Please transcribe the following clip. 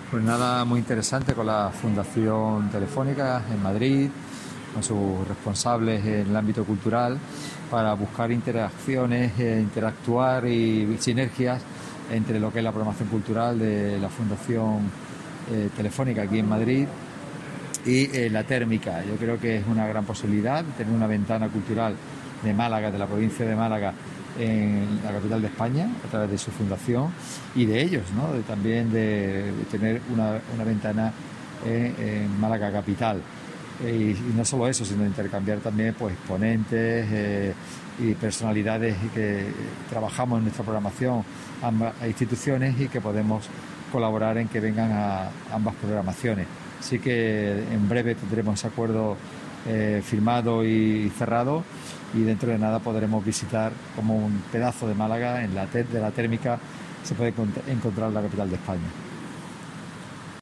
Pues nada, muy interesante con la Fundación Telefónica en Madrid, con sus responsables en el ámbito cultural, para buscar interacciones, interactuar y sinergias entre lo que es la programación cultural de la Fundación Telefónica aquí en Madrid y la térmica. Yo creo que es una gran posibilidad tener una ventana cultural de Málaga, de la provincia de Málaga, en la capital de España, a través de su fundación y de ellos, ¿no? También de tener una ventana en Málaga capital. Y no solo eso, sino intercambiar también pues ponentes y personalidades que trabajamos en nuestra programación ambas instituciones y que podemos colaborar en que vengan a ambas programaciones. Así que en breve tendremos ese acuerdo firmado y cerrado, y dentro de nada podremos visitar como un pedazo de Málaga de la térmica se puede encontrar la capital de España.